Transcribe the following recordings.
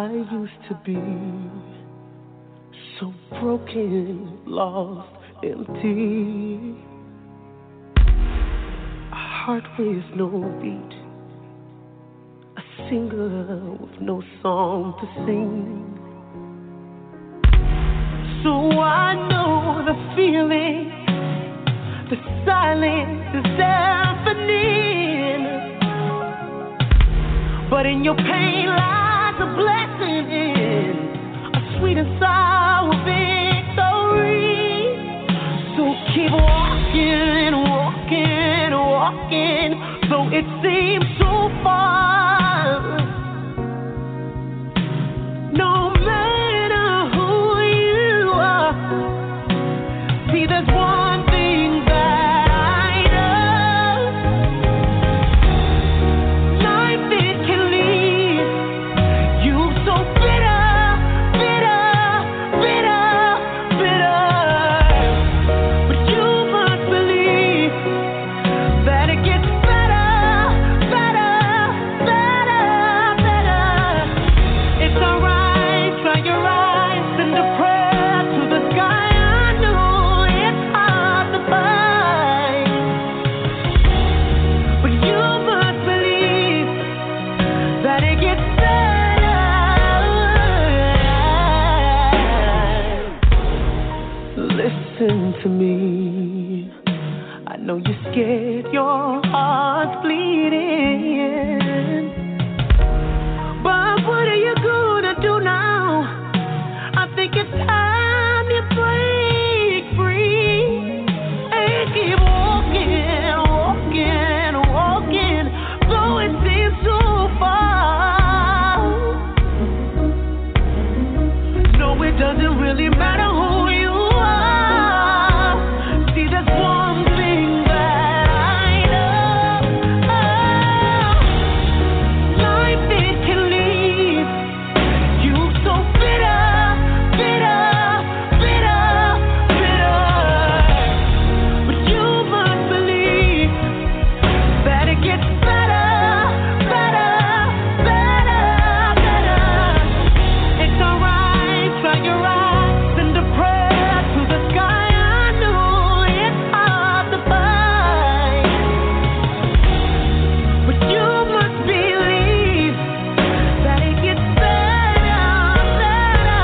I used to be, so broken, lost, empty. A heart with no beat, a singer with no song to sing. So I know the feeling, the silence is deafening. But in your pain lies a blessing, a sweet and sour victory. So keep walking, walking, walking, though it seems so far. No matter who you are, see there's one thing that I know. Life it can leave you so bitter, bitter, bitter, bitter. But you must believe that it gets better, better, better, better. It's alright, try your eyes, send a prayer to the sky. I know it's hard to find, but you must believe that it gets better. Listen to me. I know you're scared, your heart's bleeding. But what are you gonna do now? I think it's time you break free and keep walking, walking, walking, though it seems so far. No, it doesn't really matter who you are. See, there's one thing that I know. Life it can leave you so bitter, bitter, bitter, bitter. But you must believe that it gets better, better, better, better. It's alright, try your eyes, send a prayer to the sky. I know it's hard to find, but you must believe that it gets better, better.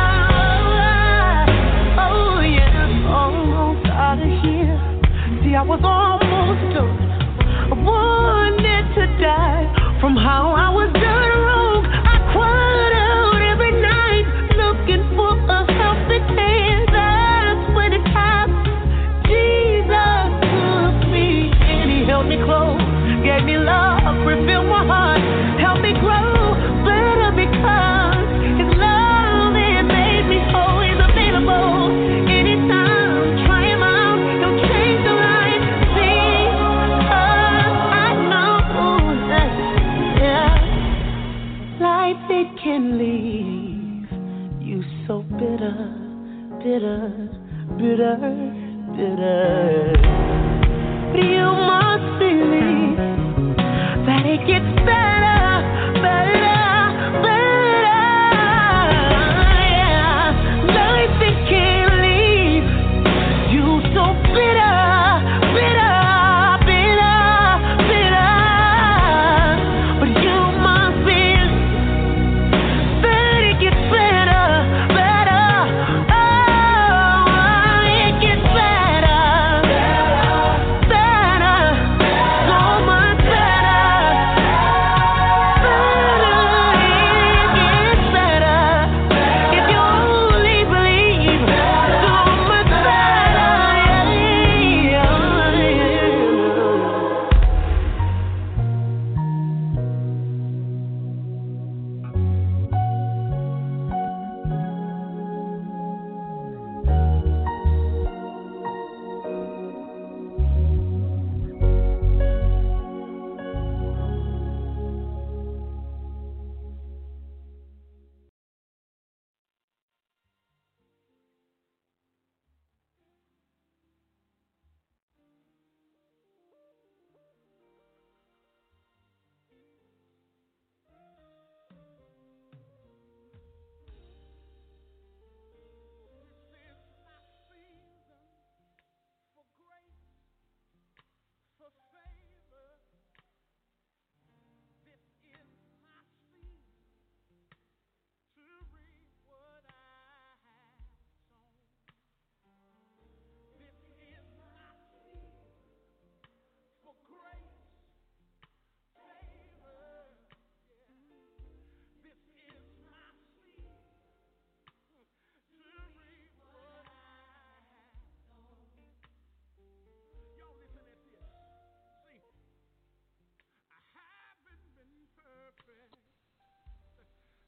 Oh yeah, almost out of here. See, I was almost done. I wanted to die from how I was done wrong. I cried out every night looking for a helping hand. That's when it happened. Jesus took me and he held me close, gave me love, refilled my heart, helped me grow better because his love it made me whole. He's available anytime. Try him out, he'll change your life. Because I know that, yeah, life it can leave you so bitter, bitter, bitter, bitter. But you must believe that it gets better, better, better. Yeah, life it can leave you so bitter, bitter, bitter, bitter. But you must believe that it gets better, better. Oh, it gets better, better, so much better, better.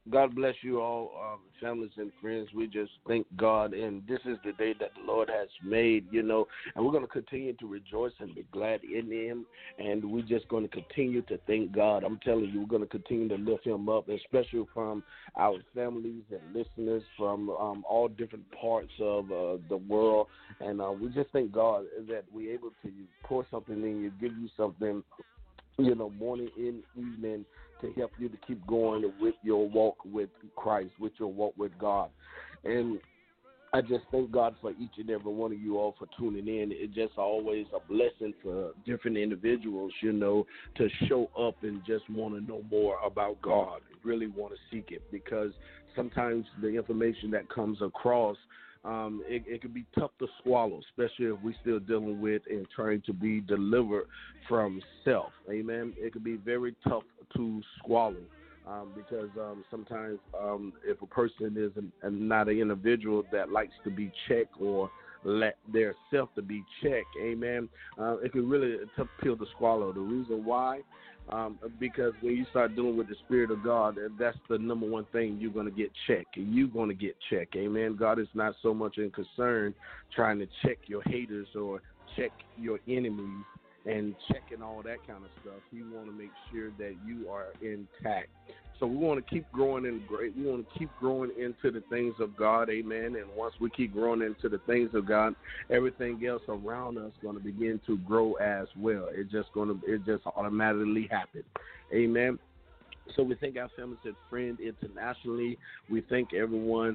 God bless you all, families and friends. We just thank God, and this is the day that the Lord has made, and we're going to continue to rejoice and be glad in Him, and we're just going to continue to thank God. I'm telling you, we're going to continue to lift Him up, especially from our families and listeners from all different parts of the world, and we just thank God that we're able to pour something in you, give you something, morning and evening, to help you to keep going with your walk with Christ, with your walk with God. And I just thank God for each and every one of you all for tuning in. It's just always a blessing for different individuals, to show up and just want to know more about God, really want to seek it, because sometimes the information that comes across, it can be tough to swallow, especially if we're still dealing with and trying to be delivered from self. Amen. It can be very tough to swallow because sometimes if a person is not an individual that likes to be checked or let their self to be checked, amen, it can really a tough pill to swallow. The reason why, because when you start dealing with the Spirit of God, that's the number one thing you're going to get checked. You're going to get checked, amen. God is not so much in concern trying to check your haters or check your enemies and checking all that kind of stuff. He want to make sure that you are intact. So we want to keep growing in great. We want to keep growing into the things of God, amen. And once we keep growing into the things of God, everything else around us is going to begin to grow as well. It just automatically happen, amen. So we thank our families and friends internationally. We thank everyone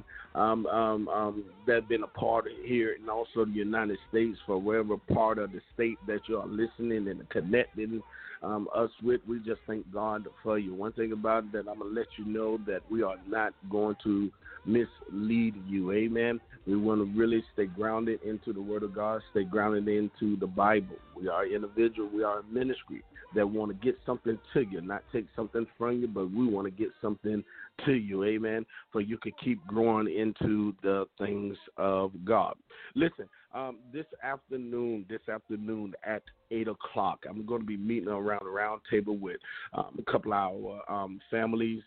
that's been a part of here, and also the United States, for wherever part of the state that you are listening and connecting us with. We just thank God for you. One thing about it that I'm going to let you know, that we are not going to mislead you. Amen. We want to really stay grounded into the Word of God, stay grounded into the Bible. We are individual. We are a ministry that want to get something to you, not take something from you, but we want to get something to you, amen, for you could keep growing into the things of God. Listen, this afternoon at 8 o'clock, I'm going to be meeting around a round table with a couple of our families,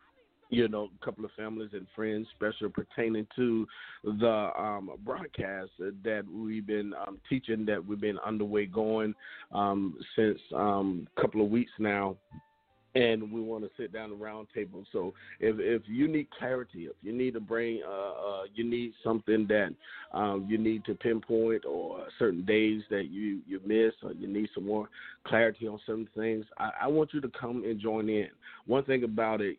a couple of families and friends, especially pertaining to the broadcast that we've been teaching, that we've been underway going since a couple of weeks now. And we want to sit down at the round table. So if you need clarity, if you need to bring, you need something that you need to pinpoint, or certain days that you miss, or you need some more clarity on certain things, I want you to come and join in. One thing about it,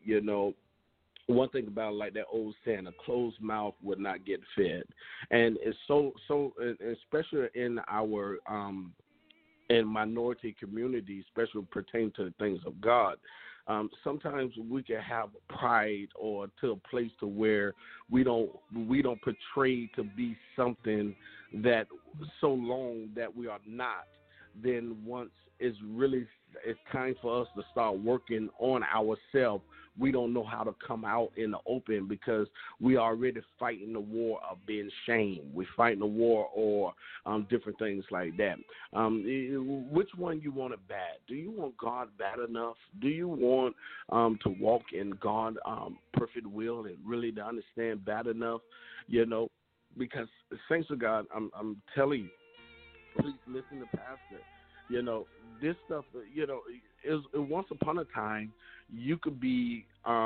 like that old saying, a closed mouth would not get fed. And it's so especially in our in minority communities, especially pertaining to the things of God, sometimes we can have pride, or to a place to where we don't portray to be something that so long that we are not. Then once it's time for us to start working on ourselves, we don't know how to come out in the open, because we are already fighting the war of being shamed. We're fighting the war or different things like that. Which one you want it bad? Do you want God bad enough? Do you want to walk in God's perfect will and really to understand bad enough? Because thanks to God, I'm telling you, please listen to Pastor. This stuff, is once upon a time, you could be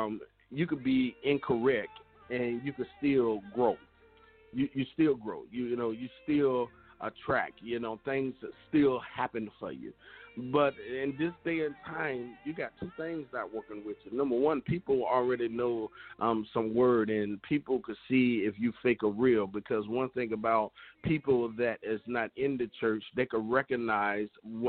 incorrect and you could still grow. You still grow. You still attract. Things still happen for you. But in this day and time, you got two things that working with you. Number one, people already know some word, and people could see if you fake or real. Because one thing about people that is not in the church, they could recognize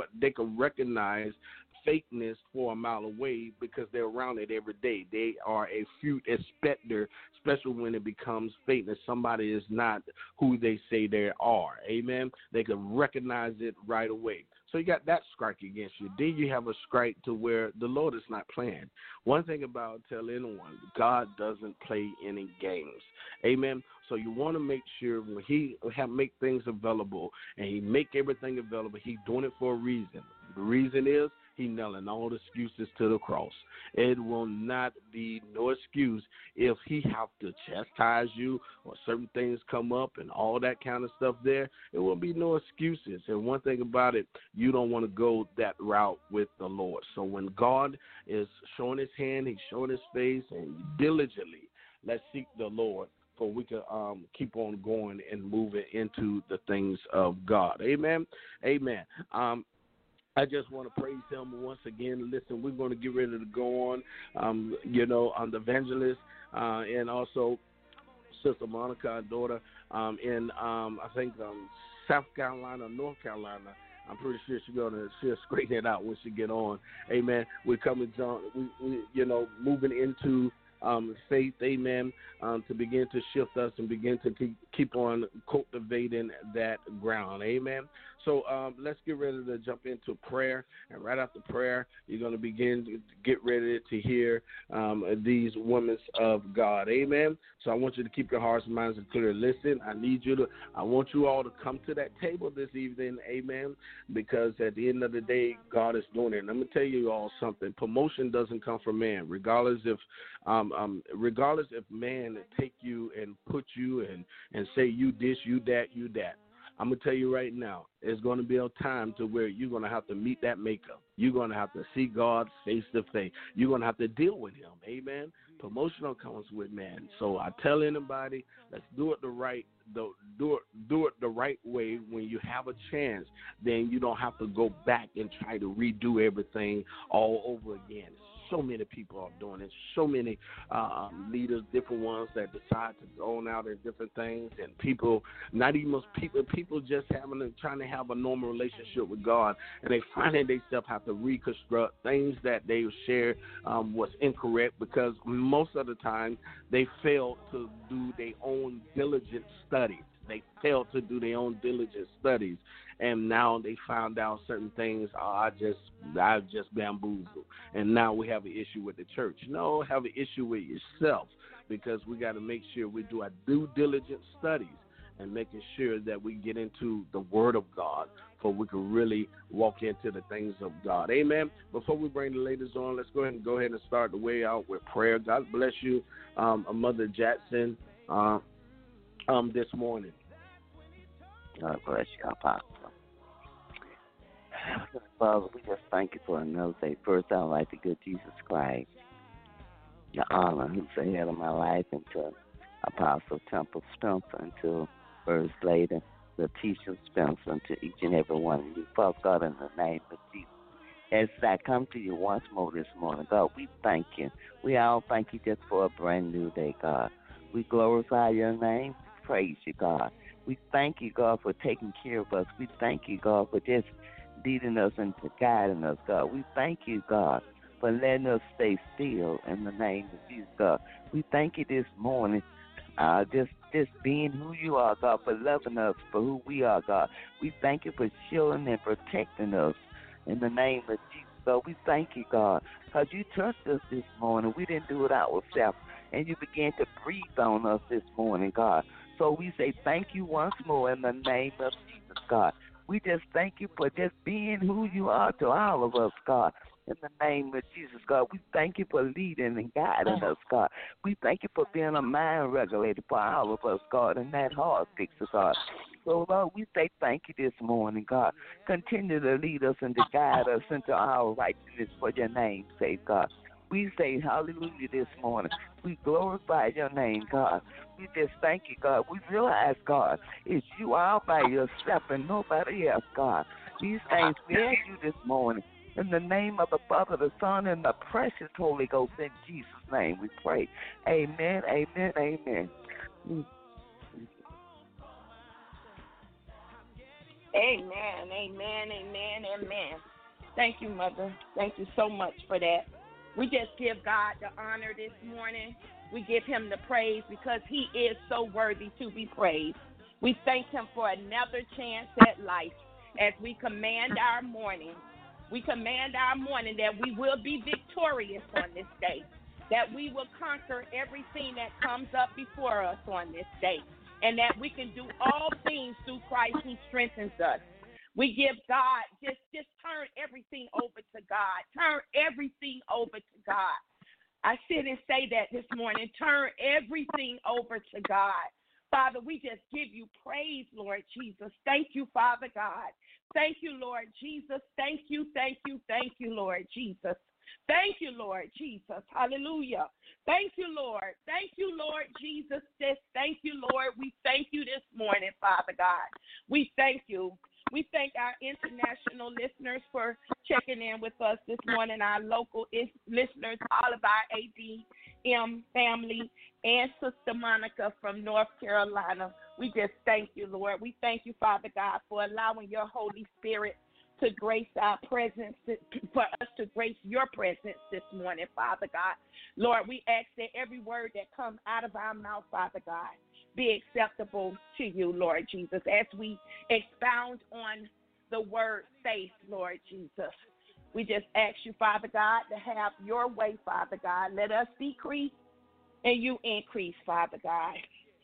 fakeness for a mile away, because they're around it every day. They are a fruit inspector, especially when it becomes fakeness. Somebody is not who they say they are. Amen. They can recognize it right away. So you got that strike against you. Then you have a strike to where the Lord is not playing. One thing about tell anyone, God doesn't play any games. Amen. So you want to make sure when he make things available and he make everything available, he's doing it for a reason. The reason is he nailing all the excuses to the cross. It will not be no excuse if he have to chastise you or certain things come up and all that kind of stuff there. It will be no excuses. And one thing about it, you don't want to go that route with the Lord. So when God is showing his hand, he's showing his face, and diligently, let's seek the Lord, so we can keep on going and moving into the things of God. Amen. Amen. I just want to praise him once again. Listen, we're going to get ready to go on, on the evangelist and also Sister Monica, our daughter, in, I think, South Carolina, North Carolina. I'm pretty sure she'll straighten it out when she get on. Amen. We're coming, moving into faith, amen, to begin to shift us and begin to keep on cultivating that ground, amen. So let's get ready to jump into prayer, and right after prayer, you're going to begin to get ready to hear these women of God, amen. So I want you to keep your hearts and minds clear. Listen, I want you all to come to that table this evening, amen, because at the end of the day, God is doing it. And I'm going to tell you all something. Promotion doesn't come from man, regardless if man take you and put you and say you this, you that, you that. I'm going to tell you right now, it's going to be a time to where you're going to have to meet that maker. You're going to have to see God face to face. You're going to have to deal with him. Amen. Promotional comes with man. So I tell anybody, let's do it the right way. When you have a chance, then you don't have to go back and try to redo everything all over again. So many people are doing it. So many leaders, different ones that decide to go on out and different things, and people just trying to have a normal relationship with God, and they finding themselves have to reconstruct things that they shared was incorrect, because most of the time they failed to do their own diligent studies. They failed to do their own diligent studies, and now they found out certain things. I just bamboozled, and now we have an issue with the church. No, have an issue with yourself, because we got to make sure we do our due diligent studies and making sure that we get into the Word of God, so we can really walk into the things of God. Amen. Before we bring the ladies on, let's go ahead and start the way out with prayer. God bless you, Mother Jackson, this morning. God bless you, Apostle. Father, we just thank you for another day. First, I'd like to give Jesus Christ the honor who's ahead of my life, and to Apostle Temple Spencer, and to First Lady Letitia Spencer, and to each and every one of you. Father God, in the name of Jesus, as I come to you once more this morning, God, we thank you. We all thank you just for a brand new day, God. We glorify your name. Praise you, God. We thank you, God, for taking care of us. We thank you, God, for just leading us and guiding us, God. We thank you, God, for letting us stay still in the name of Jesus, God. We thank you this morning, just being who you are, God, for loving us for who we are, God. We thank you for shielding and protecting us in the name of Jesus, God. We thank you, God, because you touched us this morning. We didn't do it ourselves, and you began to breathe on us this morning, God. So we say thank you once more in the name of Jesus, God. We just thank you for just being who you are to all of us, God. In the name of Jesus, God, we thank you for leading and guiding us, God. We thank you for being a mind regulator for all of us, God, and that heart fixer, God. So, Lord, we say thank you this morning, God. Continue to lead us and to guide us into our righteousness for your name's sake, God. We say hallelujah this morning. We glorify your name, God. We just thank you, God. We realize, God, it's you all by yourself and nobody else, God. These things we ask you this morning. In the name of the Father, the Son, and the precious Holy Ghost, in Jesus' name we pray. Amen, amen, amen. Amen, amen, amen, amen. Thank you, Mother. Thank you so much for that. We just give God the honor this morning. We give him the praise because he is so worthy to be praised. We thank him for another chance at life as we command our morning. We command our morning that we will be victorious on this day, that we will conquer everything that comes up before us on this day, and that we can do all things through Christ who strengthens us. We give God, just turn everything over to God. Turn everything over to God. I sit and say that this morning. Turn everything over to God. Father, we just give you praise, Lord Jesus. Thank you, Father God. Thank you, Lord Jesus. Thank you, Lord Jesus. Thank you, Lord Jesus. Hallelujah. Thank you, Lord. Thank you, Lord Jesus. Thank you, Lord. We thank you this morning, Father God. We thank you. We thank our international listeners for checking in with us this morning, our local listeners, all of our ADM family, and Sister Monica from North Carolina. We just thank you, Lord. We thank you, Father God, for allowing your Holy Spirit to grace our presence, for us to grace your presence this morning, Father God. Lord, we ask that every word that comes out of our mouth, Father God, be acceptable to you, Lord Jesus, as we expound on the word faith, Lord Jesus. We just ask you, Father God, to have your way, Father God. Let us decrease and you increase, Father God.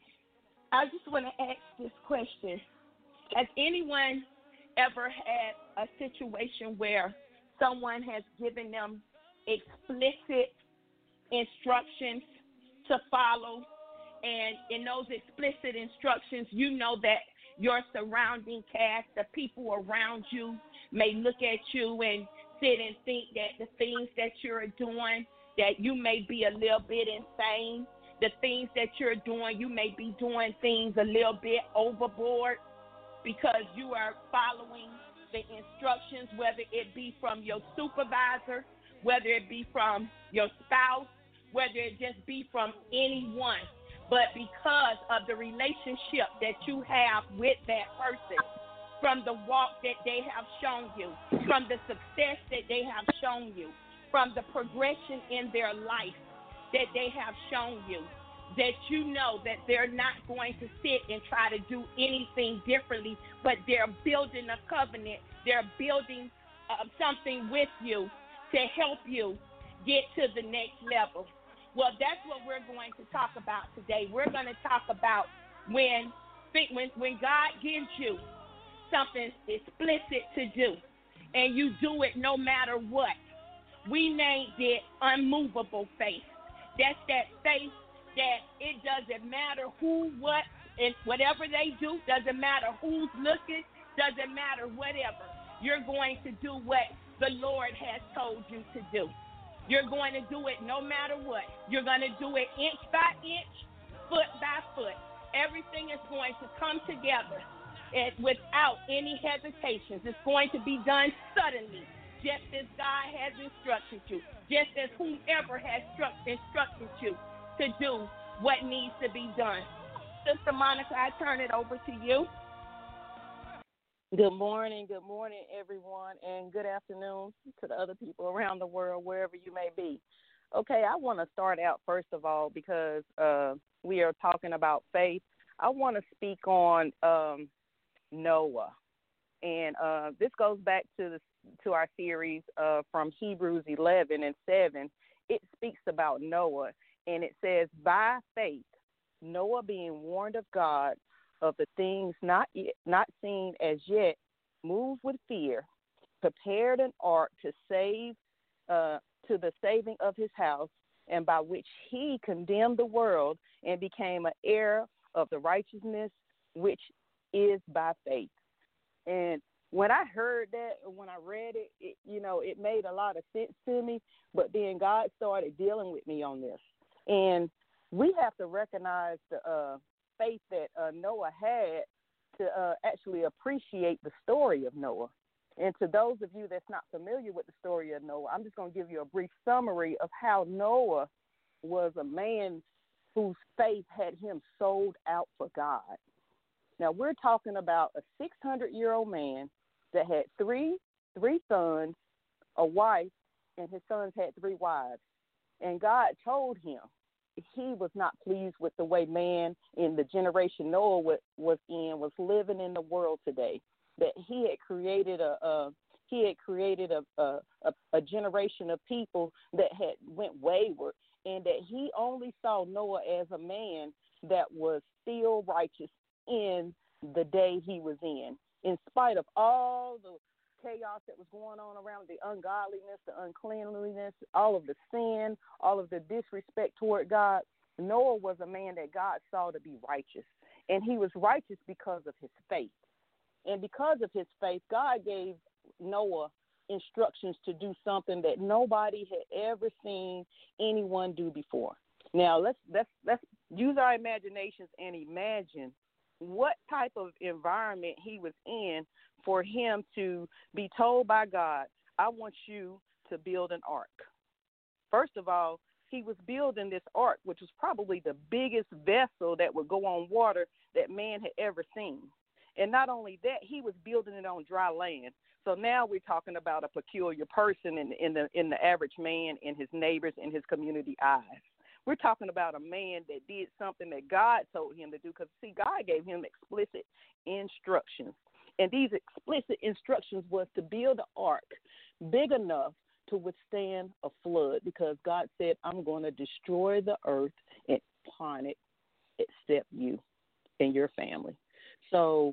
I just want to ask this question. Has anyone ever had a situation where someone has given them explicit instructions to follow, and in those explicit instructions, you know that your surrounding cast, the people around you, may look at you and sit and think that the things that you're doing, that you may be a little bit insane. The things that you're doing, you may be doing things a little bit overboard, because you are following the instructions, whether it be from your supervisor, whether it be from your spouse, whether it just be from anyone. But because of the relationship that you have with that person, from the walk that they have shown you, from the success that they have shown you, from the progression in their life that they have shown you, that you know that they're not going to sit and try to do anything differently, but they're building a covenant. They're building something with you to help you get to the next level. Well, that's what we're going to talk about today. We're going to talk about when God gives you something explicit to do, and you do it no matter what. We named it unmovable faith. That's that faith that it doesn't matter who, what, and whatever they do, doesn't matter who's looking, doesn't matter whatever. You're going to do what the Lord has told you to do. You're going to do it no matter what. You're going to do it inch by inch, foot by foot. Everything is going to come together without any hesitations. It's going to be done suddenly, just as God has instructed you, just as whomever has instructed you to do what needs to be done. Sister Monica, I turn it over to you. Good morning, everyone, and good afternoon to the other people around the world, wherever you may be. Okay, I want to start out, first of all, because we are talking about faith. I want to speak on Noah, and this goes back to our series from Hebrews 11:7. It speaks about Noah, and it says, by faith, Noah being warned of God of the things not seen as yet, moved with fear, prepared an ark to the saving of his house, and by which he condemned the world and became an heir of the righteousness which is by faith. And when I heard that, when I read it, it made a lot of sense to me. But then God started dealing with me on this, and we have to recognize the faith that Noah had to actually appreciate the story of Noah. And to those of you that's not familiar with the story of Noah, I'm just going to give you a brief summary of how Noah was a man whose faith had him sold out for God. Now, we're talking about a 600-year-old man that had three sons, a wife, and his sons had 3 wives. And God told him he was not pleased with the way man in the generation Noah was living in the world today. That he had created a generation of people that had went wayward, and that he only saw Noah as a man that was still righteous in the day he was in in spite of all the chaos that was going on around, the ungodliness, the uncleanliness, all of the sin, all of the disrespect toward God, Noah was a man that God saw to be righteous. And he was righteous because of his faith. And because of his faith, God gave Noah instructions to do something that nobody had ever seen anyone do before. Now, let's use our imaginations and imagine what type of environment he was in for him to be told by God, I want you to build an ark. First of all, he was building this ark, which was probably the biggest vessel that would go on water that man had ever seen. And not only that, he was building it on dry land. So now we're talking about a peculiar person in the average man, in his neighbors, in his community eyes. We're talking about a man that did something that God told him to do, because, see, God gave him explicit instructions. And these explicit instructions was to build an ark big enough to withstand a flood, because God said, I'm going to destroy the earth and upon it except you and your family. So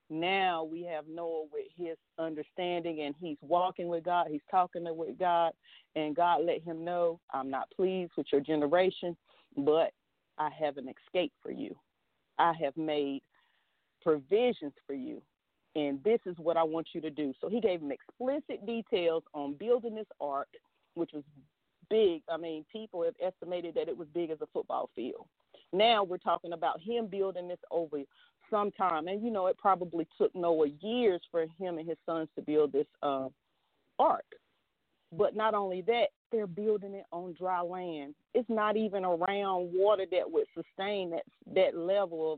now we have Noah with his understanding, and he's walking with God. He's talking with God, and God let him know, I'm not pleased with your generation, but I have an escape for you. I have made provisions for you, and this is what I want you to do. So he gave him explicit details on building this ark, which was big. I mean, people have estimated that it was big as a football field. Now we're talking about him building this over some time. And, you know, it probably took Noah years for him and his sons to build this ark. But not only that, they're building it on dry land. It's not even around water that would sustain that level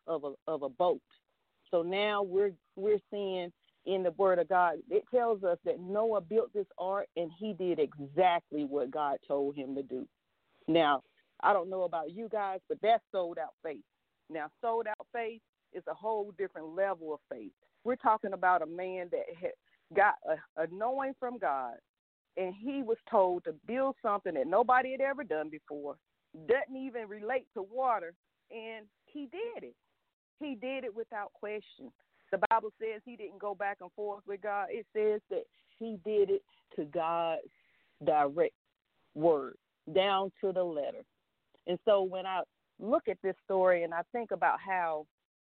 of a boat. So now we're seeing in the Word of God, it tells us that Noah built this ark, and he did exactly what God told him to do. Now, I don't know about you guys, but that's sold out faith. Now, sold out faith is a whole different level of faith. We're talking about a man that had got a knowing from God, and he was told to build something that nobody had ever done before, doesn't even relate to water, and he did it. He did it without question. The Bible says he didn't go back and forth with God. It says that he did it to God's direct word, down to the letter. And so when I look at this story and I think about how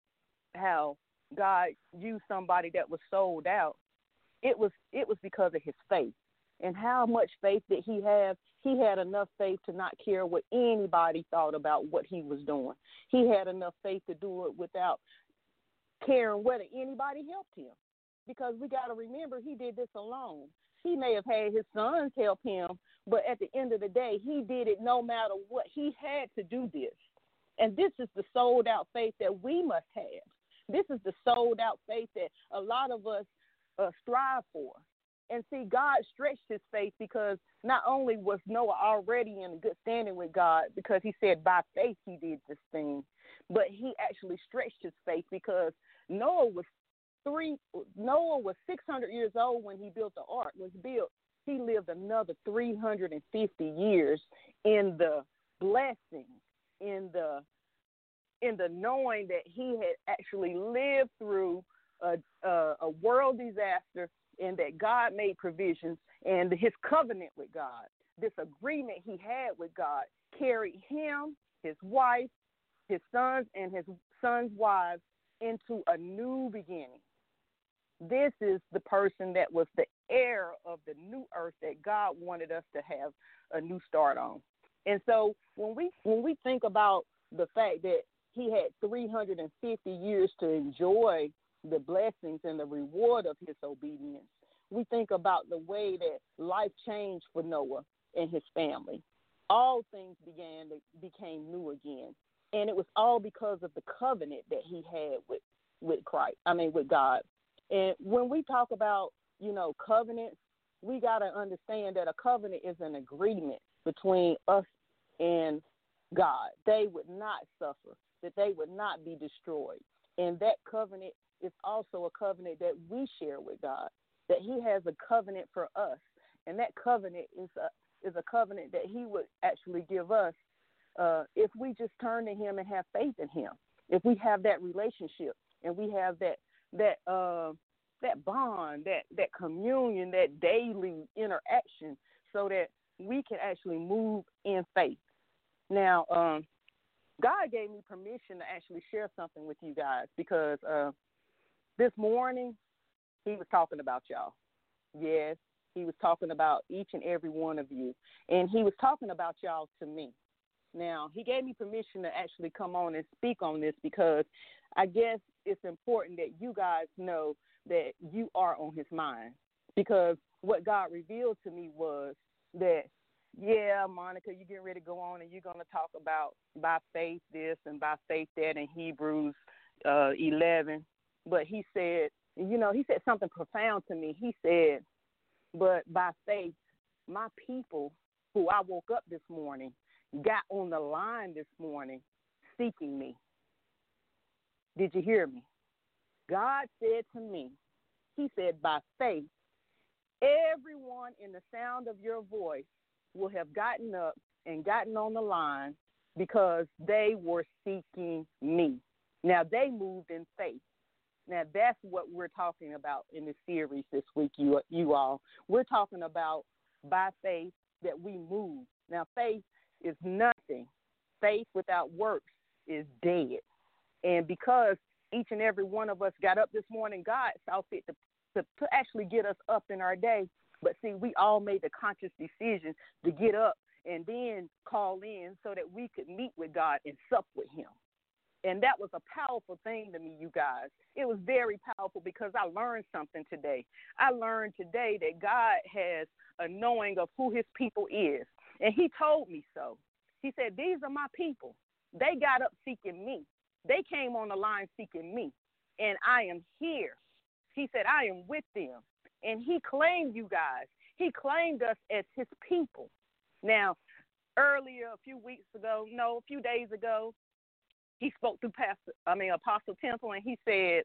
God used somebody that was sold out, it was because of his faith. And how much faith did he have? He had enough faith to not care what anybody thought about what he was doing. He had enough faith to do it without caring whether anybody helped him. Because we got to remember, he did this alone. He may have had his sons help him, but at the end of the day, he did it no matter what. He had to do this. And this is the sold out faith that we must have. This is the sold out faith that a lot of us strive for. And see, God stretched his faith, because not only was Noah already in good standing with God, because he said by faith he did this thing, but he actually stretched his faith, because Noah was 600 years old when he built the ark was built. He lived another 350 years in the blessing, in the knowing that he had actually lived through a world disaster, and that God made provisions, and his covenant with God, this agreement he had with God, carried him, his wife, his sons, and his sons' wives into a new beginning. This is the person that was the heir of the new earth that God wanted us to have a new start on. And so when we think about the fact that he had 350 years to enjoy the blessings and the reward of his obedience, we think about the way that life changed for Noah and his family. All things became new again. And it was all because of the covenant that he had with God. And when we talk about, covenants, we got to understand that a covenant is an agreement between us and God. They would not suffer, that they would not be destroyed. And that covenant is also a covenant that we share with God, that he has a covenant for us. And that covenant is a covenant that he would actually give us if we just turn to him and have faith in him. If we have that relationship and we have that that bond, that communion, that daily interaction, so that we can actually move in faith. Now, God gave me permission to actually share something with you guys, because this morning he was talking about y'all. Yes, he was talking about each and every one of you, and he was talking about y'all to me. Now, he gave me permission to actually come on and speak on this, because I guess it's important that you guys know that you are on his mind. Because what God revealed to me was that, yeah, Monica, you're getting ready to go on and you're going to talk about by faith this and by faith that in Hebrews 11. But he said, he said something profound to me. He said, but by faith, my people who I woke up this morning got on the line this morning seeking me. Did you hear me? God said to me, he said, by faith, everyone in the sound of your voice will have gotten up and gotten on the line because they were seeking me. Now, they moved in faith. Now, that's what we're talking about in this series this week, you all. We're talking about by faith that we move. Now, faith is nothing. Faith without works is dead. And because each and every one of us got up this morning, God saw fit to actually get us up in our day. But see, we all made the conscious decision to get up and then call in so that we could meet with God and sup with him. And that was a powerful thing to me, you guys. It was very powerful because I learned something today. I learned today that God has a knowing of who his people is. And he told me so. He said, these are my people. They got up seeking me. They came on the line seeking me. And I am here. He said, I am with them. And he claimed you guys. He claimed us as his people. Now, earlier, a few days ago, he spoke to Apostle Temple, and he said,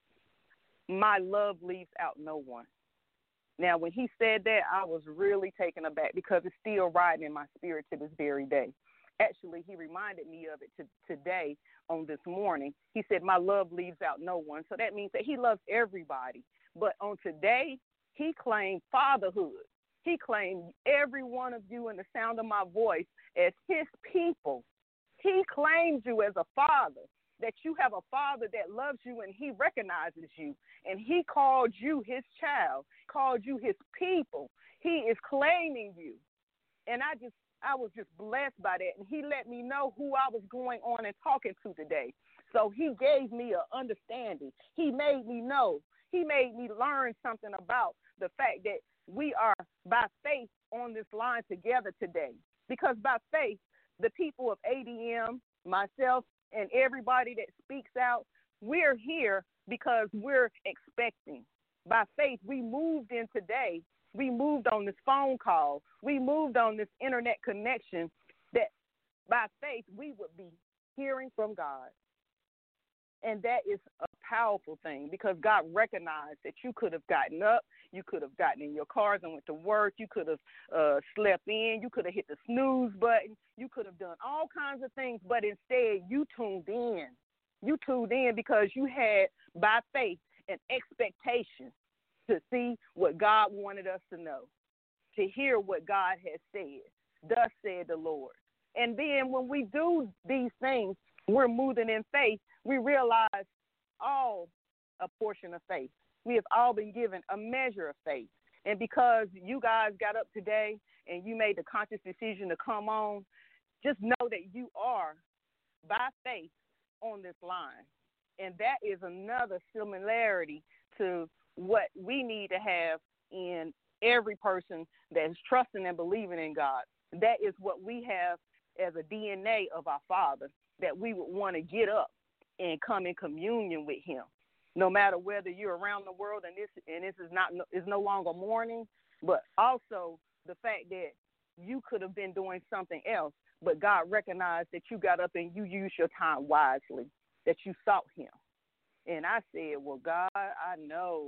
my love leaves out no one. Now, when he said that, I was really taken aback because it's still riding in my spirit to this very day. Actually, he reminded me of it today on this morning. He said, my love leaves out no one. So that means that he loves everybody. But on today, he claimed fatherhood. He claimed every one of you in the sound of my voice as his people. He claims you as a father, that you have a father that loves you and he recognizes you. And he called you his child, called you his people. He is claiming you. And I was just blessed by that. And he let me know who I was going on and talking to today. So he gave me an understanding. He made me know. He made me learn something about the fact that we are by faith on this line together today. Because by faith, the people of ADM, myself, and everybody that speaks out, we're here because we're expecting. By faith, we moved in today. We moved on this phone call. We moved on this internet connection that by faith we would be hearing from God. And that is a powerful thing because God recognized that you could have gotten up, you could have gotten in your cars and went to work, you could have slept in, you could have hit the snooze button, you could have done all kinds of things, but instead you tuned in. You tuned in because you had, by faith, an expectation to see what God wanted us to know, to hear what God has said. Thus said the Lord. And then when we do these things, we're moving in faith, we realize all a portion of faith. We have all been given a measure of faith. And because you guys got up today and you made the conscious decision to come on, just know that you are, by faith, on this line. And that is another similarity to what we need to have in every person that is trusting and believing in God. That is what we have as a DNA of our Father, that we would want to get up and come in communion with him. No matter whether you're around the world and this is no longer morning, but also the fact that you could have been doing something else, but God recognized that you got up and you used your time wisely, that you sought him. And I said, well, God, I know.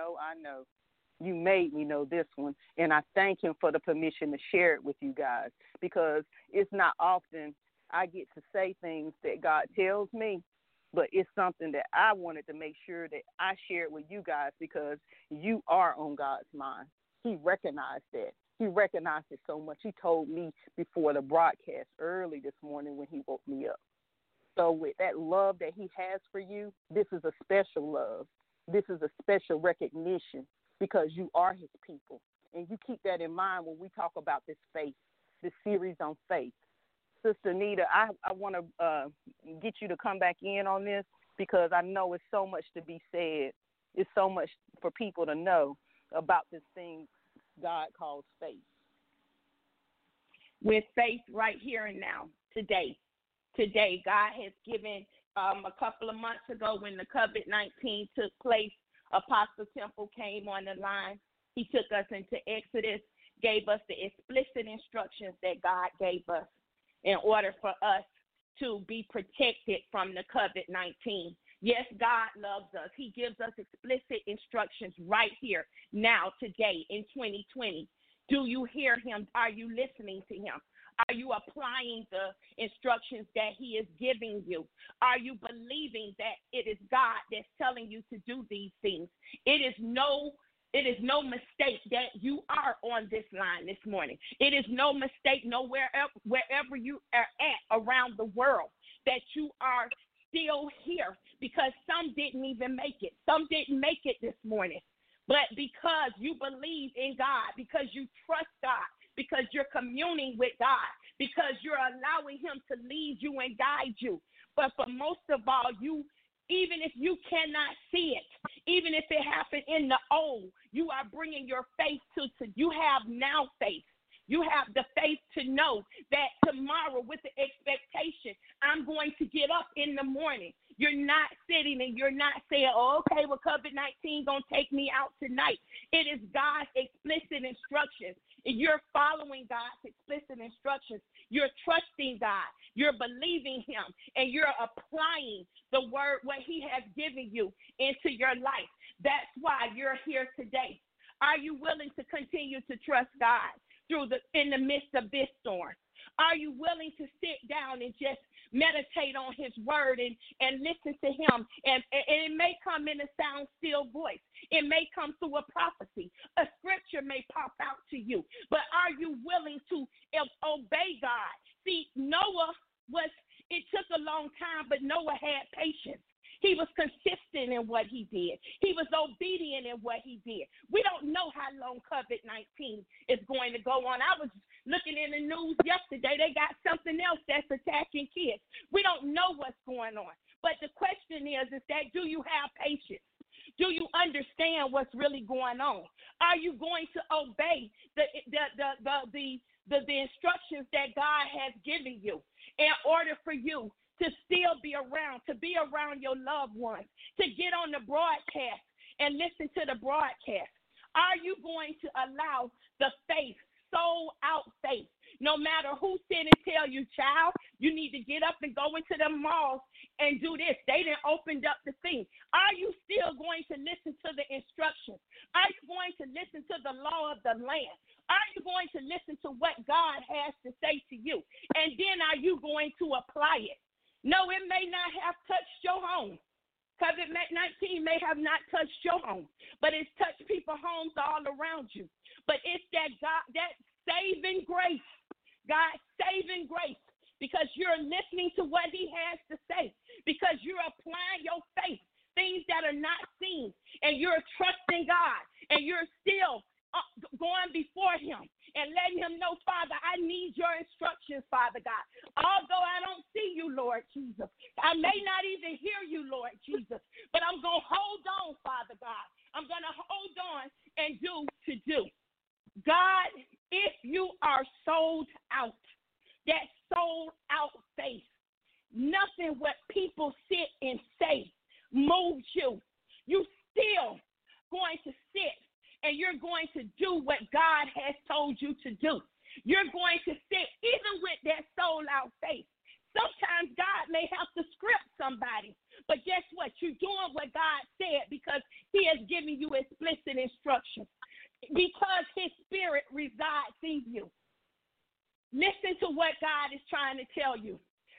You made me know this one, and I thank him for the permission to share it with you guys, because it's not often I get to say things that God tells me, but it's something that I wanted to make sure that I shared with you guys because you are on God's mind. He recognized that. He recognized it so much. He told me before the broadcast early this morning when he woke me up. So with that love that he has for you, this is a special love. This is a special recognition because you are his people. And you keep that in mind when we talk about this faith, this series on faith. Sister Nita, I want to get you to come back in on this because I know it's so much to be said. It's so much for people to know about this thing God calls faith. With faith right here and now, today, God has given a couple of months ago when the COVID-19 took place, Apostle Temple came on the line. He took us into Exodus, gave us the explicit instructions that God gave us in order for us to be protected from the COVID-19. Yes, God loves us. He gives us explicit instructions right here, now, today, in 2020. Do you hear him? Are you listening to him? Are you applying the instructions that he is giving you? Are you believing that it is God that's telling you to do these things? It is no mistake that you are on this line this morning. It is no mistake wherever you are at around the world that you are still here because some didn't even make it. Some didn't make it this morning. But because you believe in God, because you trust God, because you're communing with God, because you're allowing him to lead you and guide you. But for most of all, even if you cannot see it, even if it happened in the old, you are bringing your faith to you have now faith. You have the faith to know that tomorrow with the expectation, I'm going to get up in the morning. You're not sitting and you're not saying, oh, okay, well, COVID-19 going to take me out tonight. It is God's explicit instructions. You're following God's explicit instructions. You're trusting God. You're believing him. And you're applying the word, what he has given you into your life. That's why you're here today. Are you willing to continue to trust God in the midst of this storm? Are you willing to sit down and just meditate on his word and listen to him? And it may come in a sound, still voice. It may come through a prophecy. A scripture may pop out to you. But are you willing to obey God? See, it took a long time, but Noah had patience. He was consistent in what he did. He was obedient in what he did. We don't know how long COVID-19 is going to go on. I was looking in the news yesterday. They got something else that's attacking kids. We don't know what's going on. But the question is that do you have patience? Do you understand what's really going on? Are you going to obey the instructions that God has given you in order for you to still be around, to be around your loved ones, to get on the broadcast and listen to the broadcast? Are you going to allow the faith, sold out faith, no matter who sit and tell you, child, you need to get up and go into the malls and do this? They done opened up the thing. Are you still going to listen to the instructions? Are you going to listen to the law of the land? Are you going to listen to what God has to say to you? And then are you going to apply it? No, it may not have touched your home. COVID-19 may have not touched your home, but it's touched people's homes all around you. But it's that God, that saving grace, God's saving grace, because you're listening to what he has to say, because you're applying your faith, things that are not seen, and you're trusting God, and you're still going before him and letting him know, Father, I need your instructions, Father God. Although I don't see you, Lord Jesus, I may not even hear you, Lord Jesus, but I'm going to hold on, Father God. I'm going to hold on and do. God, if you are sold out, that sold out faith, nothing what people sit and say moves you. You still going to sit and you're going to do what God has told you to do. You're going to sit even with that sold out faith. Sometimes God may have to script somebody, but guess what? You're doing what God said because he has given you explicit instructions, because his spirit resides in you. Listen to what God is trying to tell you.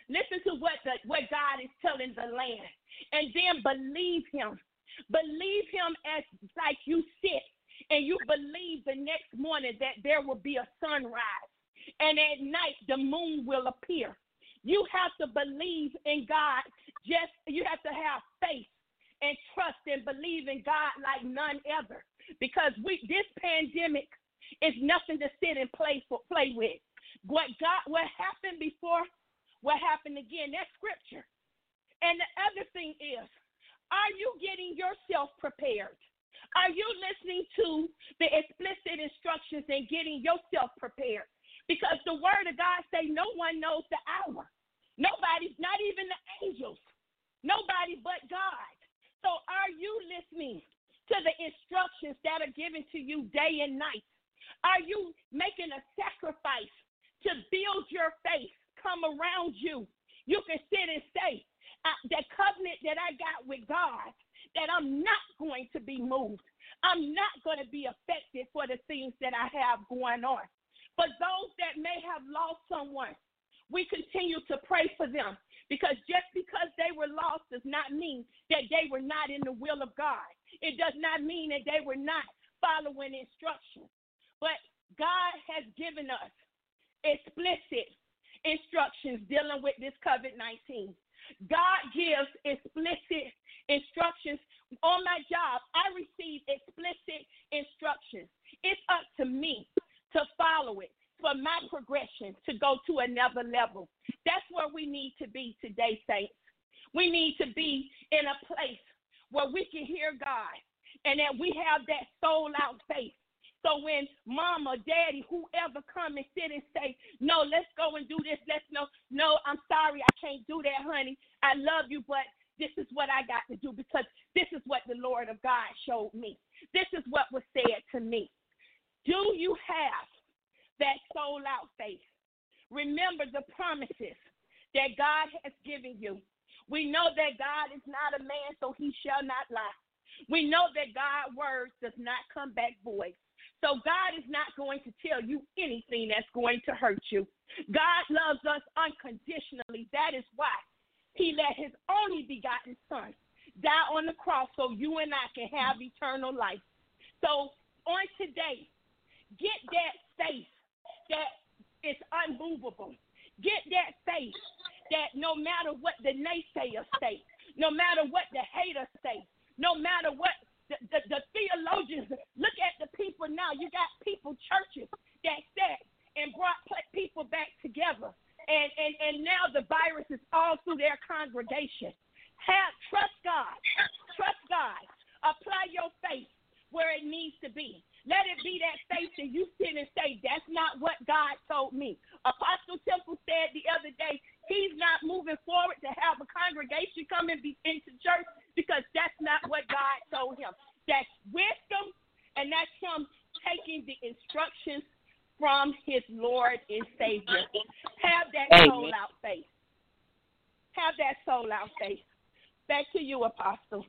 Listen to what God is telling the land. And then believe him. Believe him as like you sit and you believe the next morning that there will be a sunrise. And at night the moon will appear. You have to believe in God. You have to have faith and trust and believe in God like none ever. Because this pandemic is nothing to sit and play with. What happened before, what happened again, that's scripture. And the other thing is, are you getting yourself prepared? Are you listening to the explicit instructions and getting yourself prepared? Because the word of God say no one knows the hour. Nobody, not even the angels. Nobody but God. So are you listening to the instructions that are given to you day and night? Are you making a sacrifice to build your faith? Come around you. You can sit and say, that covenant that I got with God, that I'm not going to be moved. I'm not going to be affected for the things that I have going on. For those that may have lost someone, we continue to pray for them, because just because they were lost does not mean that they were not in the will of God. It does not mean that they were not following instructions. But God has given us explicit instructions dealing with this COVID-19. God gives explicit instructions. On my job, I receive explicit instructions. It's up to me to follow it for my progression to go to another level. That's where we need to be today, saints. We need to be in a place where we can hear God and that we have that sold out faith. So when mama, daddy, whoever come and sit and say, no, let's go and do this. No, I'm sorry, I can't do that, honey. I love you, but this is what I got to do, because this is what the Lord of God showed me. This is what was said to me. Do you have that soul out faith? Remember the promises that God has given you. We know that God is not a man, so he shall not lie. We know that God's word does not come back void. So God is not going to tell you anything that's going to hurt you. God loves us unconditionally. That is why he let his only begotten son die on the cross so you and I can have eternal life. So on today, get that faith that is unmovable. Get that faith that no matter what the naysayers say, no matter what the haters say, no matter what the theologians, look at the people now. You got people, churches that sat and brought people back together. And now the virus is all through their congregation. Trust God. Trust God. Apply your faith where it needs to be. Let it be that faith that you sit and say, that's not what God told me. Apostle Temple said the other day, he's not moving forward to have a congregation come and be into church because that's not what God told him. That's wisdom, and that's him taking the instructions from his Lord and Savior. Have that soul out faith. Have that soul out faith. Back to you, Apostle.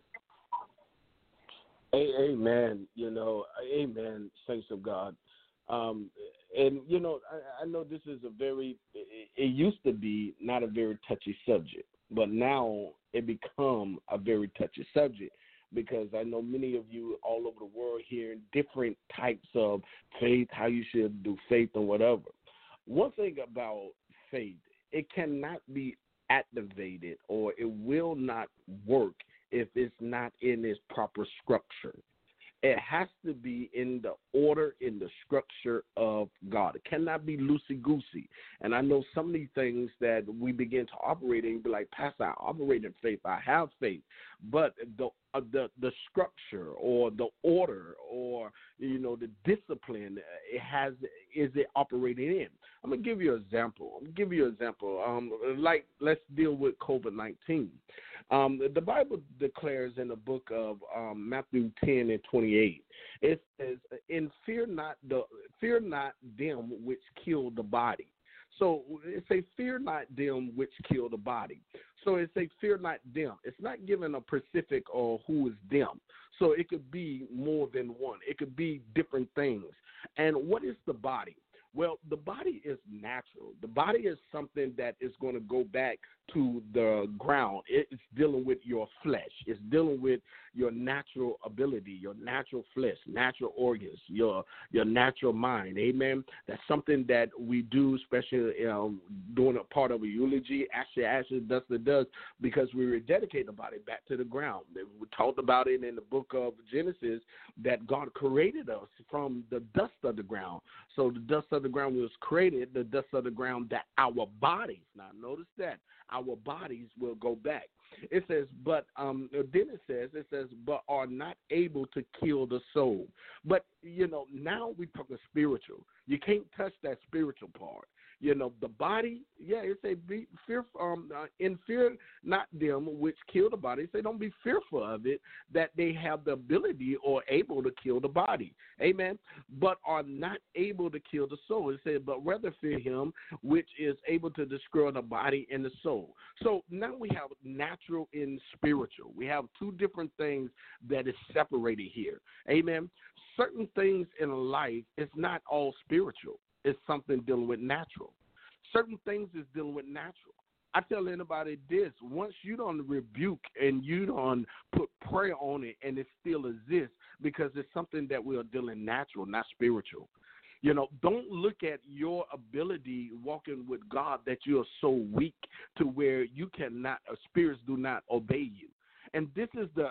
Amen. Amen, saints of God. And, I know this is it used to be not a very touchy subject, but now it become a very touchy subject, because I know many of you all over the world hear different types of faith, how you should do faith and whatever. One thing about faith, it cannot be activated, or it will not work if it's not in its proper structure. It has to be in the order, in the structure of God. It cannot be loosey-goosey. And I know some of these things that we begin to operate in, be like, Pastor, I operate in faith, I have faith. But the structure or the order or, the discipline, is it operating in? I'm going to give you an example. Like, let's deal with COVID-19. The Bible declares in the book of Matthew 10 and 28, it says, "And fear not them which kill the body." So it says, "Fear not them which kill the body." So it says, "Fear not them." It's not given a specific or who is them. So it could be more than one. It could be different things. And what is the body? Well, the body is natural. The body is something that is going to go back to the ground. It's dealing with your flesh. It's dealing with your natural ability, your natural flesh, natural organs, your natural mind. Amen. That's something that we do, especially doing a part of a eulogy. Actually, dust it does, because we rededicate the body back to the ground. We talked about it in the book of Genesis that God created us from the dust of the ground. So the dust of the ground was created, the dust of the ground that our bodies, now notice that, our bodies will go back. It says, but then it says, but are not able to kill the soul. But, now we're talking spiritual. You can't touch that spiritual part. The body, it say be fearful, in fear not them which kill the body. Say don't be fearful of it, that they have the ability or able to kill the body. Amen. But are not able to kill the soul. It said, but rather fear him which is able to destroy the body and the soul. So now we have natural and spiritual. We have two different things that is separated here. Amen. Certain things in life is not all spiritual. It's something dealing with natural. Certain things is dealing with natural. I tell anybody this, once you don't rebuke and you don't put prayer on it and it still exists, because it's something that we are dealing natural, not spiritual. Don't look at your ability walking with God that you are so weak to where you cannot, spirits do not obey you. And this is the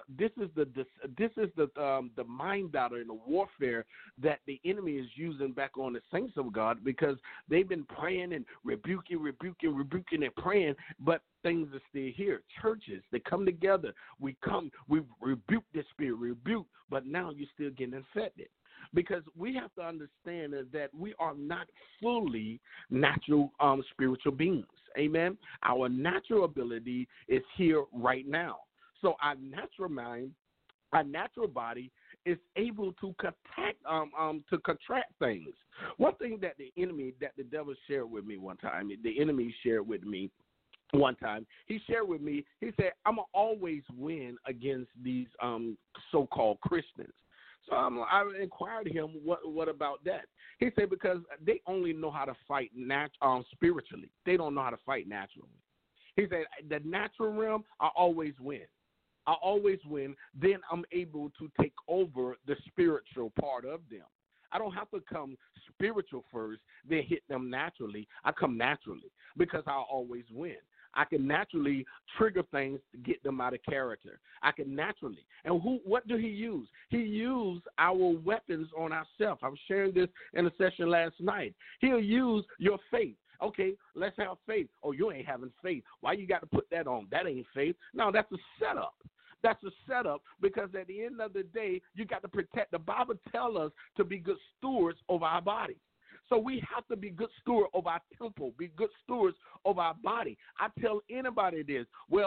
mind battle and the warfare that the enemy is using back on the saints of God, because they've been praying and rebuking and praying, but things are still here. Churches, they come together. We rebuke this spirit, but now you're still getting infected. Because we have to understand that we are not fully natural spiritual beings. Amen. Our natural ability is here right now. So our natural mind, our natural body is able to contract things. One thing that the devil shared with me one time, the enemy shared with me one time, he shared with me, he said, I'm going to always win against these so-called Christians. So I inquired him, what about that? He said, because they only know how to fight spiritually. They don't know how to fight naturally. He said, the natural realm, I always win. Then I'm able to take over the spiritual part of them. I don't have to come spiritual first, then hit them naturally. I come naturally because I'll always win. I can naturally trigger things to get them out of character. I can naturally. And what do he use? He used our weapons on ourselves. I was sharing this in a session last night. He'll use your faith. Okay, let's have faith. Oh, you ain't having faith. Why you got to put that on? That ain't faith. No, that's a setup. That's a setup, because at the end of the day, you got to protect. The Bible tells us to be good stewards over our body. So we have to be good stewards of our temple, be good stewards of our body. I tell anybody this.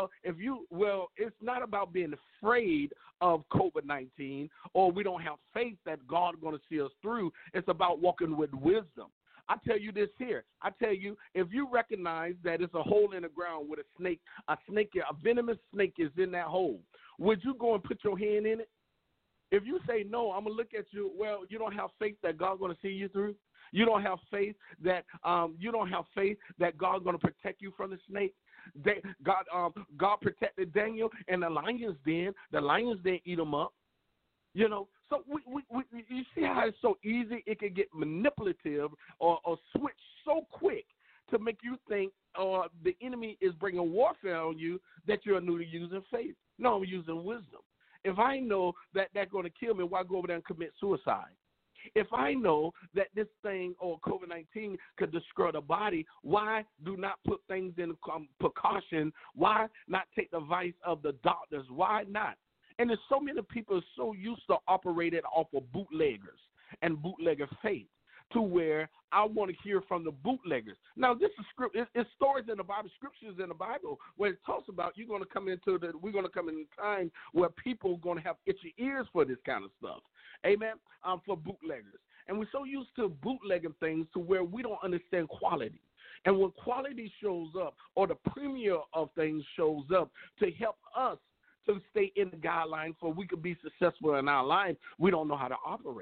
It's not about being afraid of COVID-19 or we don't have faith that God is going to see us through. It's about walking with wisdom. I tell you this here. I tell you, if you recognize that it's a hole in the ground with a venomous snake is in that hole, would you go and put your hand in it? If you say no, I'm going to look at you, well, you don't have faith that God's going to see you through? You don't have faith that God's going to protect you from the snake? God protected Daniel in the lion's den. The lions didn't eat him up. So you see how it's so easy it can get manipulative or switch so quick to make you think the enemy is bringing warfare on you that you're new to using faith. No, I'm using wisdom. If I know that they're going to kill me, why go over there and commit suicide? If I know that this thing or COVID-19 could destroy the body, why do not put things in precaution? Why not take the advice of the doctors? Why not? And there's so many people so used to operating off of bootleggers and bootlegger faith to where I want to hear from the bootleggers. Now, this is it's stories in the Bible, scriptures in the Bible, where it talks about we're going to come in a time where people are going to have itchy ears for this kind of stuff. Amen? For bootleggers. And we're so used to bootlegging things to where we don't understand quality. And when quality shows up or the premier of things shows up to help us to stay in the guidelines for we could be successful in our life, we don't know how to operate.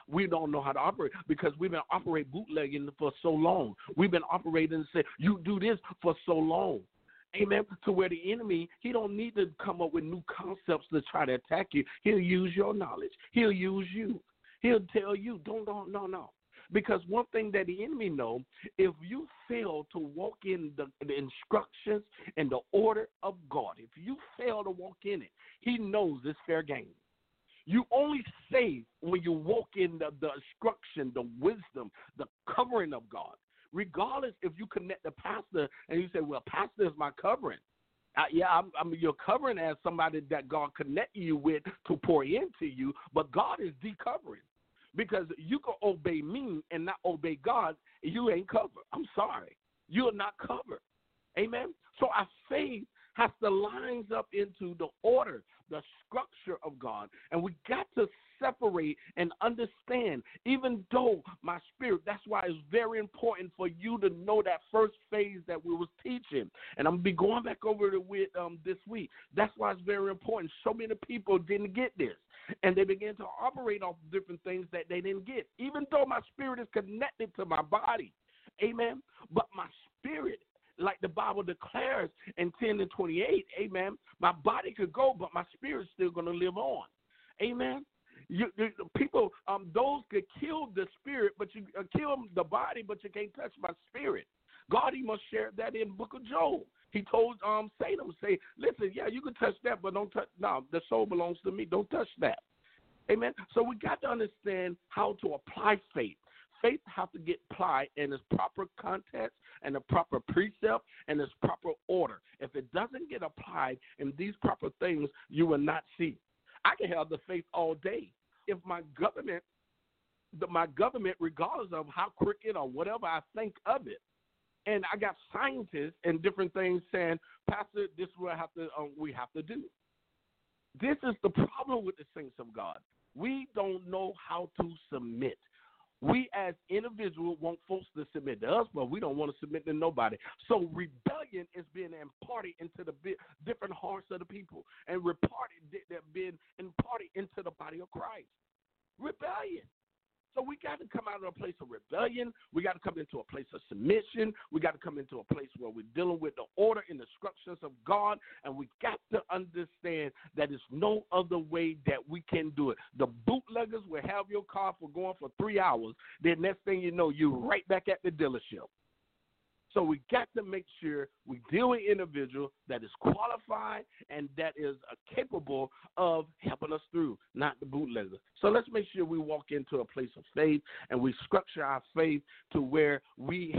We don't know how to operate because we've been operating bootlegging for so long. We've been operating and say, you do this for so long. Amen. To where the enemy, he don't need to come up with new concepts to try to attack you. He'll use your knowledge. He'll use you. He'll tell you, no. Because one thing that the enemy know, if you fail to walk in the instructions and the order of God, if you fail to walk in it, he knows it's fair game. You only save when you walk in the instruction, the wisdom, the covering of God. Regardless if you connect the pastor and you say, well, pastor is my covering. I'm your covering as somebody that God connect you with to pour into you, but God is the covering. Because you can obey me and not obey God, you ain't covered. I'm sorry. You're not covered. Amen? So our faith has to line up into the order, the structure of God. And we got to separate and understand, even though my spirit, that's why it's very important for you to know that first phase that we was teaching. And I'm going to be going back over it with this week. That's why it's very important. So many people didn't get this. And they began to operate off different things that they didn't get, even though my spirit is connected to my body. Amen. But my spirit, like the Bible declares in 10 and 28, amen, my body could go, but my spirit's still going to live on. Amen. People, those could kill the spirit, but you kill the body, but you can't touch my spirit. God, he must share that in the book of Job. He told Satan, say, listen, yeah, you can touch that, but don't touch. No, the soul belongs to me. Don't touch that. Amen. So we got to understand how to apply faith. Faith has to get applied in its proper context and the proper precept and its proper order. If it doesn't get applied in these proper things, you will not see. I can have the faith all day. If my government, regardless of how crooked or whatever I think of it, and I got scientists and different things saying, Pastor, this is what we have to do. This is the problem with the saints of God. We don't know how to submit. We as individuals want folks to submit to us, but we don't want to submit to nobody. So rebellion is being imparted into the different hearts of the people and being imparted into the body of Christ. Rebellion. So we got to come out of a place of rebellion. We got to come into a place of submission. We got to come into a place where we're dealing with the order and the structures of God, and we got to understand that there's no other way that we can do it. The bootleggers will have your car for going for 3 hours. Then next thing you know, you're right back at the dealership. So we got to make sure we deal with individuals that is qualified and that is capable of helping us through, not the bootlegger. So let's make sure we walk into a place of faith and we structure our faith to where we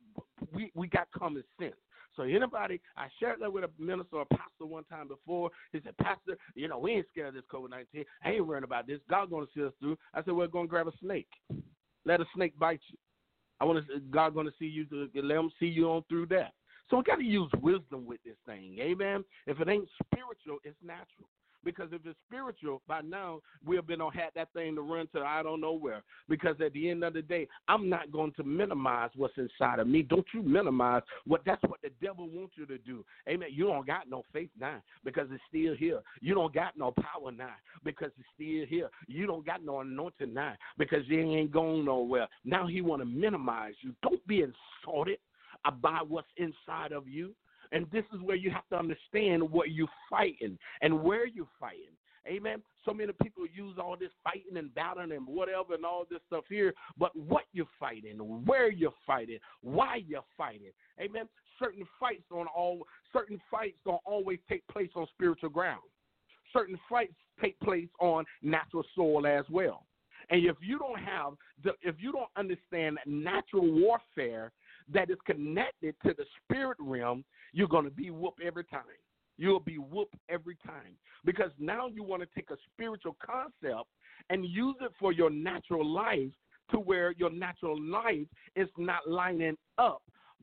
got common sense. So anybody, I shared that with a minister or a pastor one time before. He said, Pastor, we ain't scared of this COVID-19. I ain't worrying about this. God's going to see us through. I said, well, go and grab a snake. Let a snake bite you. God's going to see you, let him see you on through that. So we got to use wisdom with this thing, amen? If it ain't spiritual, it's natural. Because if it's spiritual, by now we've been on had that thing to run to I don't know where. Because at the end of the day, I'm not going to minimize what's inside of me. Don't you minimize that's what the devil wants you to do. Amen. You don't got no faith now because it's still here. You don't got no power now because it's still here. You don't got no anointing now because you ain't going nowhere. Now he want to minimize you. Don't be insulted about what's inside of you. And this is where you have to understand what you're fighting and where you're fighting. Amen. So many people use all this fighting and battling and whatever and all this stuff here, but what you're fighting, where you're fighting, why you're fighting. Amen. Certain fights don't always take place on spiritual ground. Certain fights take place on natural soil as well. And if you don't understand natural warfare that is connected to the spirit realm, you're going to be whooped every time. You'll be whooped every time. Because now you want to take a spiritual concept and use it for your natural life to where your natural life is not lining up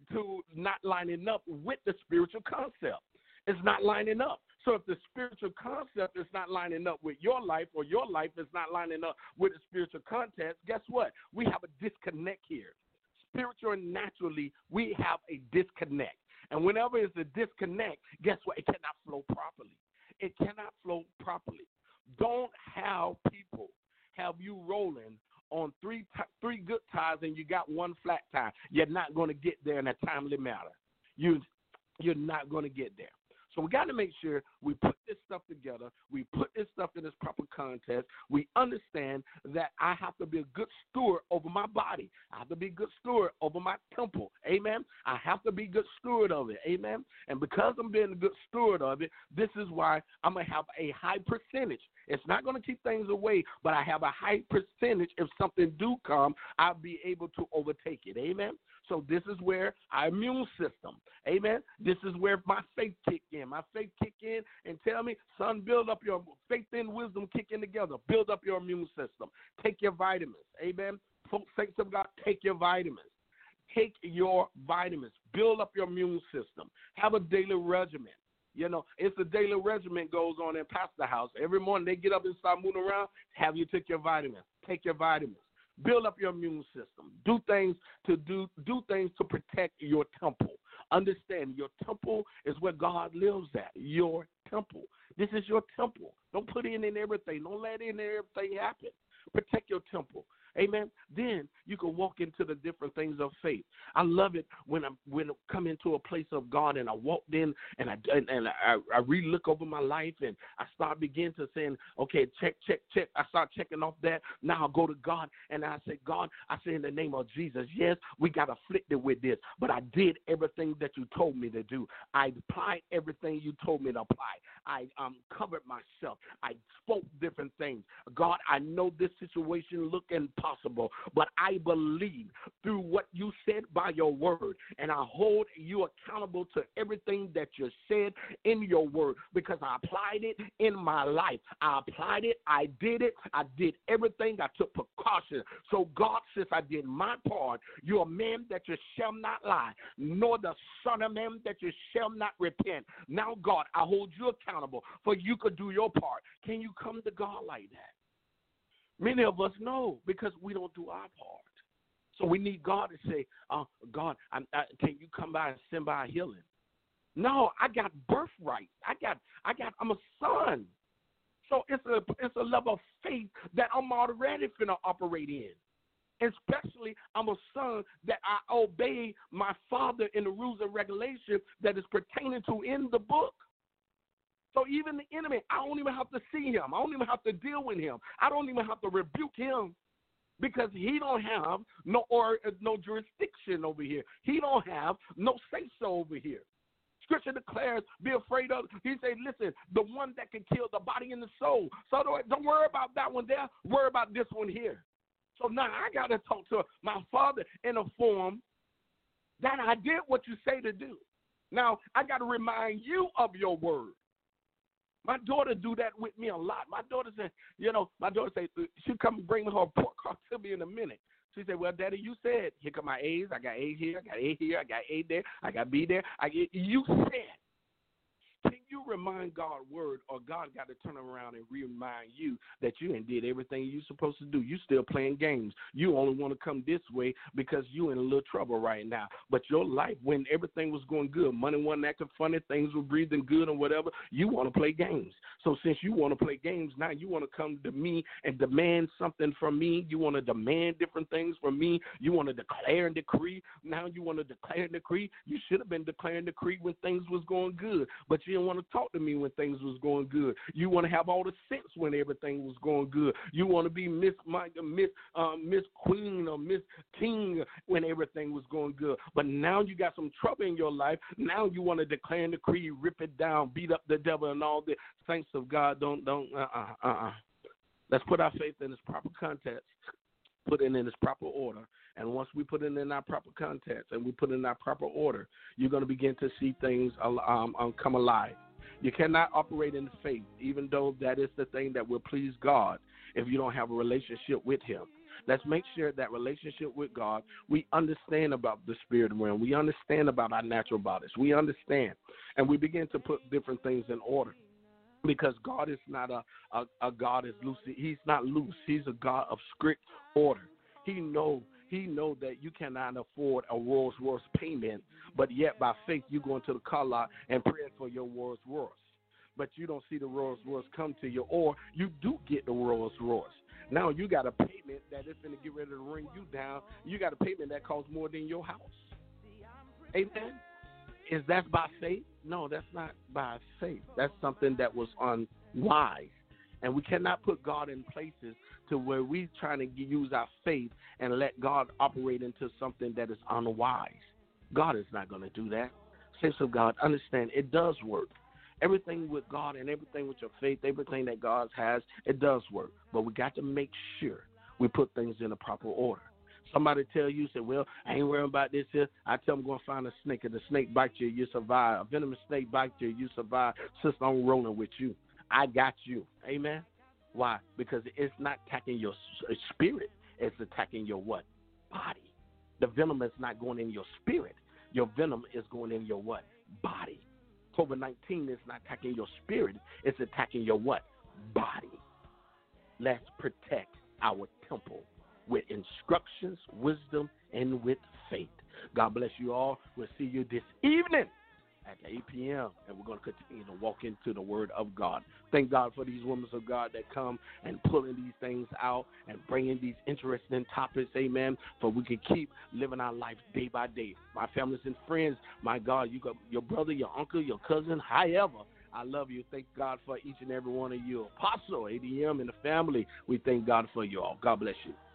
with the spiritual concept. It's not lining up. So if the spiritual concept is not lining up with your life or your life is not lining up with the spiritual context, guess what? We have a disconnect here. Spiritual and naturally, we have a disconnect. And whenever it's a disconnect, guess what? It cannot flow properly. It cannot flow properly. Don't have people have you rolling on three good ties and you got one flat tie, you're not going to get there in a timely manner. You're not going to get there. So we got to make sure we put this stuff together. We put this stuff in its proper context. We understand that I have to be a good steward over my body. I have to be a good steward over my temple. Amen. I have to be a good steward of it. Amen. And because I'm being a good steward of it, this is why I'm going to have a high percentage. It's not going to keep things away, but I have a high percentage. If something do come, I'll be able to overtake it. Amen. So this is where our immune system, amen, this is where my faith kick in. My faith kick in and tell me, son, build up your faith and wisdom kicking together. Build up your immune system. Take your vitamins, amen. Folks, saints of God, take your vitamins. Take your vitamins. Build up your immune system. Have a daily regimen. You know, it's a daily regimen goes on in Pastor House. Every morning they get up and start moving around. Have you take your vitamins. Take your vitamins. Build up your immune system. Do things to protect your temple. Understand your temple is where God lives at. Your temple. This is your temple. Don't put in everything. Don't let in everything happen. Protect your temple. Amen. Then you can walk into the different things of faith. I love it when I come into a place of God and I walked in and I re-look over my life and I start begin to saying, okay, check. I start checking off that. Now I go to God and I say, God, I say in the name of Jesus, yes, we got afflicted with this, but I did everything that you told me to do. I applied everything you told me to apply. I covered myself. I spoke different things. God, I know this situation look impossible, but I believe through what you said by your word, and I hold you accountable to everything that you said in your word because I applied it in my life. I applied it. I did it. I did everything. I took precautions. So God says I did my part. You're a man that you shall not lie, nor the son of man that you shall not repent. Now, God, I hold you accountable for you could do your part. Can you come to God like that? Many of us know because we don't do our part. So we need God to say, God, can you come by and send by a healing? No, I got birthright. I'm a son. So it's a level of faith that I'm already finna operate in. Especially, I'm a son that I obey my father in the rules and regulations that is pertaining to in the book. So even the enemy, I don't even have to see him. I don't even have to deal with him. I don't even have to rebuke him because he don't have no jurisdiction over here. He don't have no say-so over here. Scripture declares, be afraid of, he said, listen, the one that can kill the body and the soul. So don't worry about that one there. Worry about this one here. So now I got to talk to my father in a form that I did what you say to do. Now, I got to remind you of your word. My daughter do that with me a lot. My daughter said, she'll come and bring her pork cart to me in a minute. She said, well, Daddy, you said, here come my A's. I got A here, I got A here, I got A there, I got B there. You said. Can you remind God's word, or God got to turn around and remind you that you ain't did everything you supposed to do? You still playing games. You only want to come this way because you in a little trouble right now. But your life, when everything was going good, money wasn't acting funny, things were breathing good or whatever, you want to play games. So since you want to play games, now you want to come to me and demand something from me. You want to demand different things from me. You want to declare and decree. Now you want to declare and decree. You should have been declaring and decree when things was going good, but you didn't want to talk to me when things was going good. You want to have all the sense when everything was going good. You want to be Miss Queen or Miss King when everything was going good. But now you got some trouble in your life. Now you want to declare and decree, rip it down, beat up the devil and all the saints of God. Let's put our faith in its proper context. Put it in its proper order. And once we put it in our proper context and we put it in our proper order, you're going to begin to see things come alive. You cannot operate in faith, even though that is the thing that will please God, if you don't have a relationship with him. Let's make sure that relationship with God, we understand about the spirit realm. We understand about our natural bodies. We understand. And we begin to put different things in order. Because God is not a God is loose. He's not loose. He's a God of strict order. He know that you cannot afford a Rolls Royce payment, but yet by faith you go into the car lot and pray for your Rolls Royce. But you don't see the Rolls Royce come to you, or you do get the Rolls Royce. Now you got a payment that is going to get ready to ring you down. You got a payment that costs more than your house. Amen? Is that by faith? No, that's not by faith. That's something that was unwise. And we cannot put God in places to where we're trying to use our faith and let God operate into something that is unwise. God is not going to do that. Saints of God, understand it does work. Everything with God and everything with your faith, everything that God has, it does work. But we got to make sure we put things in a proper order. Somebody tell you, say, well, I ain't worrying about this here. I tell them go and find a snake. If the snake bites you, you survive. A venomous snake bites you, you survive. Sister, I'm rolling with you. I got you. Amen? Why? Because it's not attacking your spirit. It's attacking your what? Body. The venom is not going in your spirit. Your venom is going in your what? Body. COVID-19 is not attacking your spirit. It's attacking your what? Body. Let's protect our temple with instructions, wisdom, and with faith. God bless you all. We'll see you this evening at 8 p.m., and we're going to continue to walk into the Word of God. Thank God for these women of God that come and pulling these things out and bringing these interesting topics, amen, for we can keep living our life day by day. My families and friends, my God, you got your brother, your uncle, your cousin, however, I love you. Thank God for each and every one of you. Apostle, ADM, and the family, we thank God for you all. God bless you.